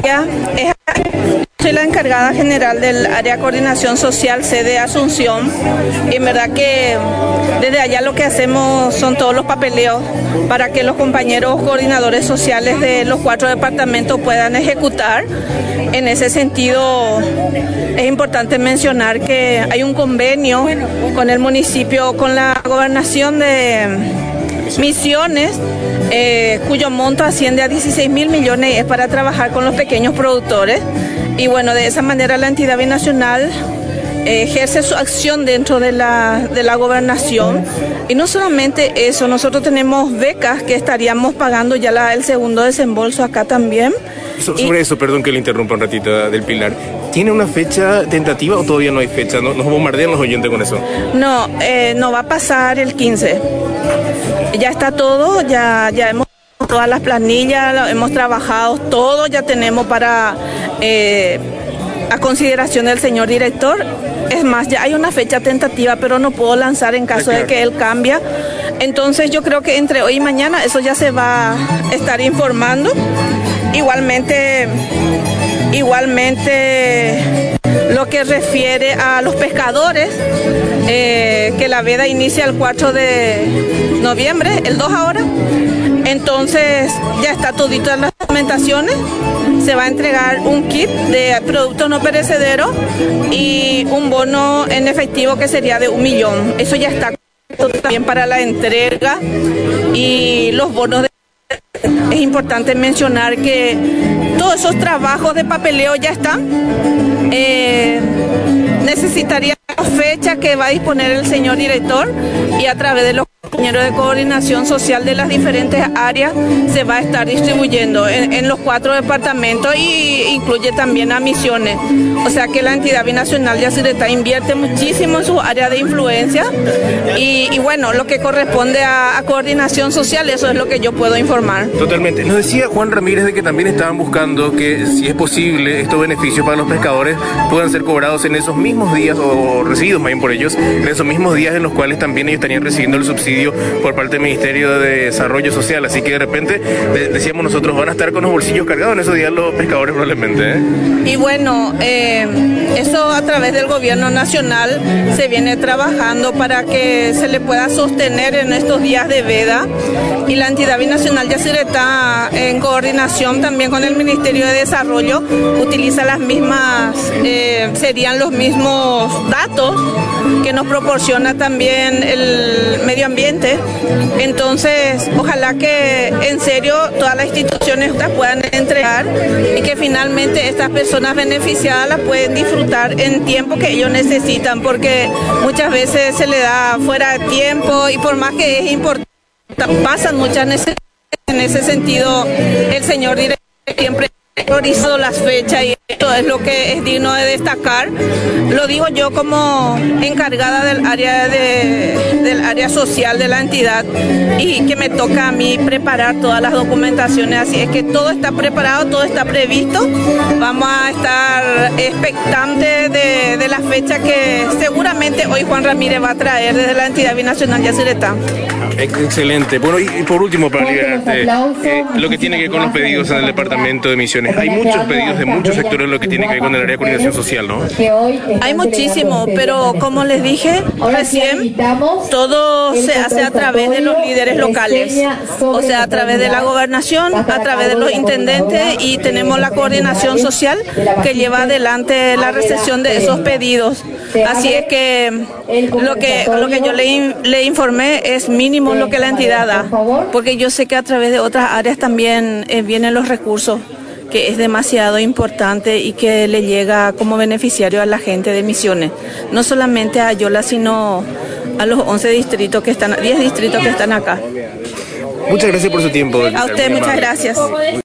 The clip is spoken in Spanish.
Soy la encargada general del área de coordinación social sede Asunción y en verdad que desde allá lo que hacemos son todos los papeleos para que los compañeros coordinadores sociales de los 4 departamentos puedan ejecutar. En ese sentido es importante mencionar que hay un convenio con el municipio, con la gobernación de Misiones, cuyo monto asciende a 16.000 millones y es para trabajar con los pequeños productores. Y bueno, de esa manera la entidad binacional ejerce su acción dentro de la gobernación. Y no solamente eso, nosotros tenemos becas que estaríamos pagando ya el segundo desembolso acá también. Sobre eso, perdón que le interrumpa un ratito, del Pilar. ¿Tiene una fecha tentativa o todavía no hay fecha? ¿Nos bombardean los oyentes con eso? No, no va a pasar el 15. Ya está todo, ya hemos todas las planillas, hemos trabajado todo, ya tenemos para a consideración del señor director. Es más, ya hay una fecha tentativa, pero no puedo lanzar en caso de que él cambie. Entonces yo creo que entre hoy y mañana eso ya se va a estar informando. Igualmente lo que refiere a los pescadores, que la veda inicia el 4 de noviembre, el 2 ahora. Entonces ya está todito en las documentaciones, se va a entregar un kit de productos no perecederos y un bono en efectivo que sería de 1 millón. Eso ya está también para la entrega y los bonos. Es importante mencionar que todos esos trabajos de papeleo ya están. Necesitaría fecha que va a disponer el señor director y a través de los compañeros de coordinación social de las diferentes áreas se va a estar distribuyendo en los 4 departamentos y incluye también a Misiones. O sea que la entidad binacional de Yacyretá invierte muchísimo en su área de influencia y bueno, lo que corresponde a coordinación social, eso es lo que yo puedo informar. Totalmente. Nos decía Juan Ramírez de que también estaban buscando que, si es posible, estos beneficios para los pescadores puedan ser cobrados en esos mismos días o recibidos más bien por ellos, en esos mismos días en los cuales también ellos estarían recibiendo el subsidio por parte del Ministerio de Desarrollo Social. Así que de repente, decíamos nosotros, van a estar con los bolsillos cargados en esos días los pescadores probablemente. Y bueno, eso a través del gobierno nacional se viene trabajando para que se le pueda sostener en estos días de veda y la entidad binacional de Yacyretá, en coordinación también con el Ministerio de Desarrollo, utiliza las mismas, serían los mismos datos que nos proporciona también el medio ambiente. Entonces, ojalá que en serio todas las instituciones puedan entregar y que finalmente estas personas beneficiadas las pueden disfrutar en tiempo que ellos necesitan, porque muchas veces se le da fuera de tiempo y por más que es importante, pasan muchas necesidades. En ese sentido, el señor director siempre ha priorizado las fechas y esto es lo que es digno de destacar. Lo digo yo como encargada del área social de la entidad y que me toca a mí preparar todas las documentaciones, así es que todo está preparado, todo está previsto. Vamos a estar expectantes de la fecha que seguramente hoy Juan Ramírez va a traer desde la entidad binacional Yacyretá. Excelente. Bueno, y por último, para liberarte, lo que tiene que ver con los pedidos en el departamento de Misiones. Hay muchos pedidos de muchos sectores en lo que tiene que ver con el área de coordinación social, ¿no? Hay muchísimo, pero como les dije recién, todo se hace a través de los líderes locales, o sea, a través de la gobernación, a través de los intendentes, y tenemos la coordinación social que lleva adelante la recepción de esos pedidos. Así es que lo que yo le informé es mínimo lo que la entidad da, porque yo sé que a través de otras áreas también vienen los recursos, que es demasiado importante y que le llega como beneficiario a la gente de Misiones, no solamente a Ayola, sino a los 11 distritos que están, 10 distritos que están acá. Muchas gracias por su tiempo. A usted muchas gracias.